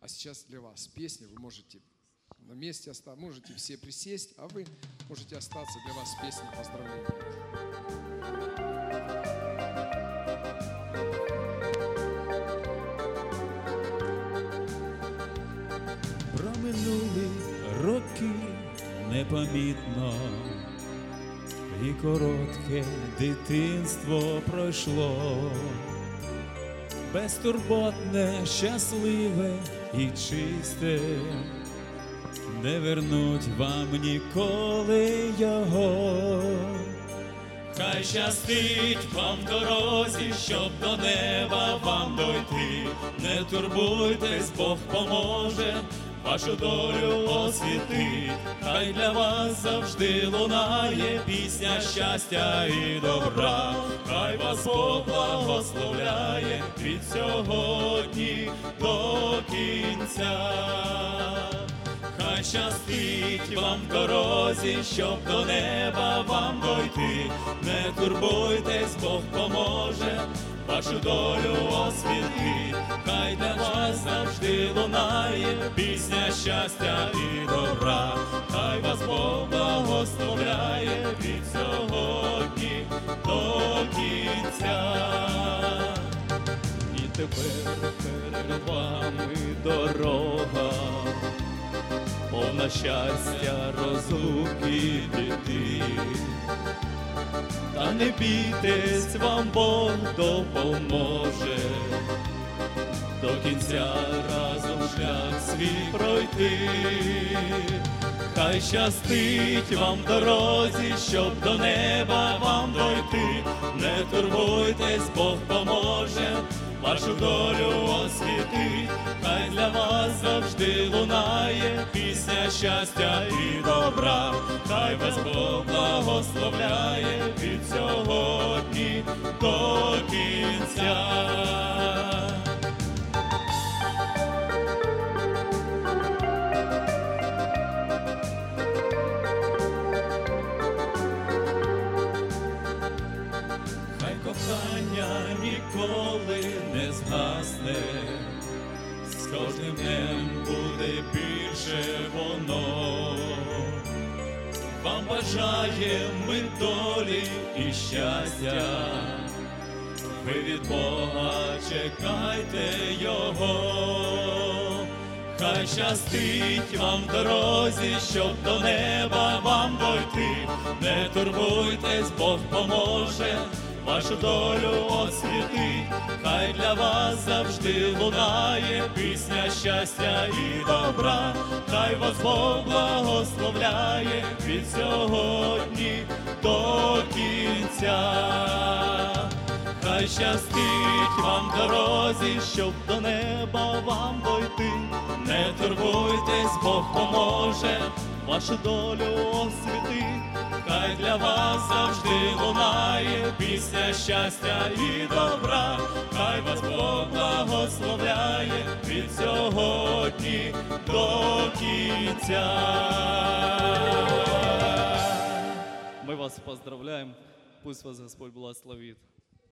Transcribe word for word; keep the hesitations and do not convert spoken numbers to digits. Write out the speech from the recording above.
А сейчас для вас песня, вы можете на месте остаться, можете все присесть, а вы можете остаться, для вас песня поздравления. Проминули роки непомітно, і коротке дитинство пройшло, безтурботне, щасливе і чисте, не вернуть вам ніколи його. Хай щастить вам в дорозі, щоб до неба вам дойти. Не турбуйтесь, Бог поможе вашу долю освітить. Хай для вас завжди лунає пісня щастя і добра. Хай вас Бог благословляє від сьогодні до кінця. Хай щастить вам в дорозі, щоб до неба вам дойти. Не турбуйтесь, Бог поможе вашу долю освітить. Хай для вас завжди лунає пісня щастя і добра. Хай вас Бог благословляє від сьогодні до кінця. І тепер перед вами дорога, повна щастя, розлуки, біди. Та не бійтесь, вам Бог допоможе до кінця разом шлях свій пройти. Хай щастить вам в дорозі, щоб до неба вам дойти. Не турбуйтесь, Бог поможе вашу долю освітить. Хай для вас завжди лунає пісня щастя і добра. Хай вас Бог благословляє від сьогодні до кінця. Хай кохання ніколи не згасне, з кожним днем буде більше воно. Вам бажаємо ми долі і щастя, ви від Бога чекайте Його. Хай щастить вам в дорозі, щоб до неба вам дойти. Не турбуйтесь, Бог поможе вашу долю освітить. Хай для вас завжди лунає пісня щастя і добра. Хай вас Бог благословляє від сьогодні до кінця. Хай щастить вам в дорозі, щоб до неба вам дойти. Не турбуйтесь, Бог поможе вашу долю освітить. Хай для вас завжди лунає пісня щастя і добра. Хай вас Бог благословляє від сьогодні до кінця. Мы вас поздравляем, пусть вас Господь благословит.